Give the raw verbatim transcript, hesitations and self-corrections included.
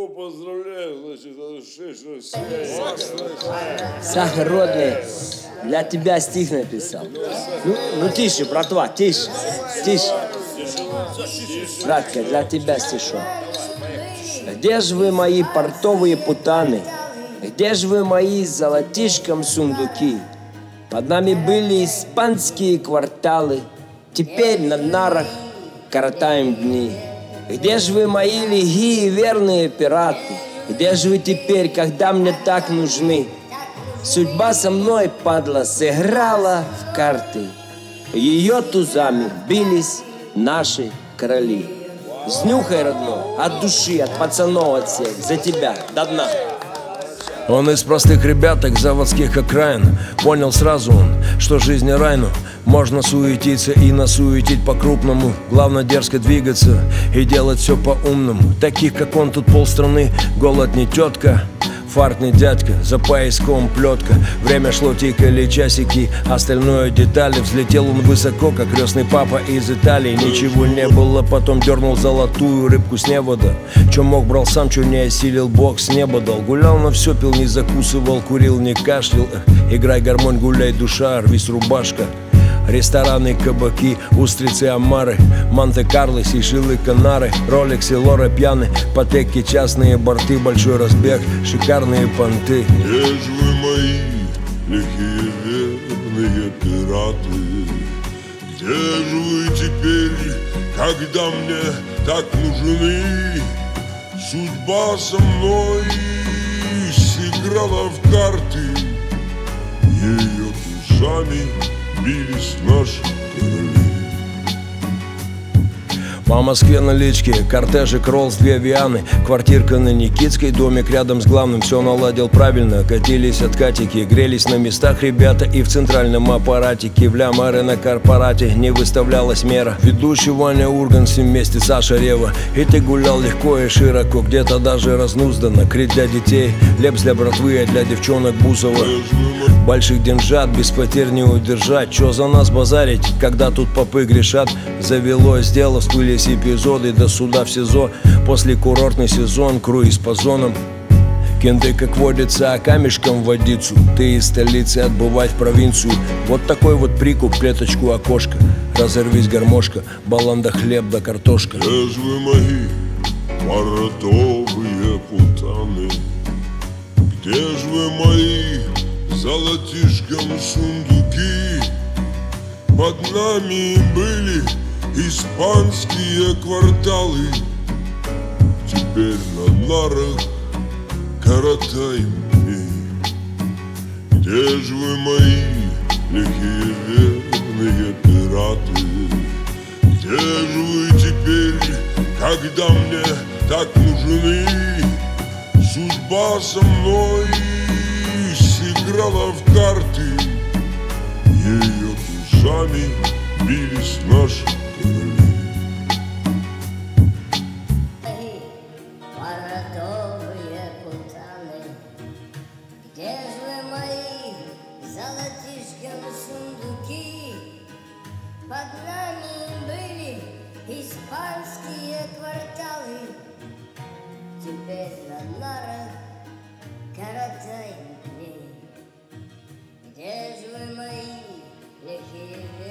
О, поздравляю, значит, Сахар, родный, для тебя стих написал. Ну, ну тише, братва, тише, тише. Братка, для тебя стишок. Где же вы, мои портовые путаны? Где же вы, мои золотишком сундуки? Под нами были испанские кварталы, теперь на нарах коротаем дни. Где же вы, мои лихие верные пираты? Где же вы теперь, когда мне так нужны? Судьба со мной, падла, сыграла в карты. Ее тузами бились наши короли. Снюхай, родной, от души, от пацанов, от всех, за тебя, до дна. Он из простых ребяток заводских окраин. Понял сразу он, что жизнь не рай, но можно суетиться и насуетить по-крупному. Главное дерзко двигаться и делать все по-умному. Таких, как он, тут полстраны. Голод не тетка, фарт не дядька, за пояском плетка. Время шло, тикали часики, остальное детали. Взлетел он высоко, как крестный папа из Италии. Ничего не было, потом дернул золотую рыбку с невода. Че мог, брал сам, че не осилил, Бог с неба дал. Гулял на все, пил, не закусывал, курил, не кашлял. Эх, играй гармонь, гуляй, душа, рвись рубашка. Рестораны, кабаки, устрицы, омары, Монте-Карло, Сейшелы, Канары, Ролексы, Лора, пьяны, патеки, частные борты, большой разбег, шикарные понты. Где же вы, мои лихие верные пираты? Где же вы теперь, когда мне так нужны? Судьба со мной сыграла в карты, ее тузами бились наши короли. По Москве налички, кортежик, Роллс, две Вианы, квартирка на Никитской, домик рядом с главным. Все наладил правильно, катились откатики, грелись на местах ребята и в центральном аппаратике. В лямары на корпорате не выставлялась мера. Ведущий Ваня Урганс вместе Саша Рева. И ты гулял легко и широко, где-то даже разнузданно. Крит для детей, лепс для братвы, а для девчонок Бузова. Больших деньжат без потерь не удержать. Чё за нас базарить, когда тут попы грешат? Завелось дело, всплыли эпизоды до суда в СИЗО. После курортный сезон, круиз по зонам. Кенты, как водится, а камешком в водицу. Ты из столицы отбывать в провинцию. Вот такой вот прикуп, клеточку окошко. Разорвись гармошка, баланда, хлеб да картошка. Где же вы, мои портовые путаны? Где же вы, мои золотишком сундуки? Под нами были испанские кварталы, теперь на нарах коротаем дни. Где же вы, мои лихие верные пираты? Где же вы теперь, когда мне так нужны? Судьба со мной сыграла в карты, ее тузами бились наши короли. Портовые путаны, где же вы, мои золотишком сундуки? Под нами были испанские кварталы, теперь на нарах коротаем дни. Где же вы, мои лихие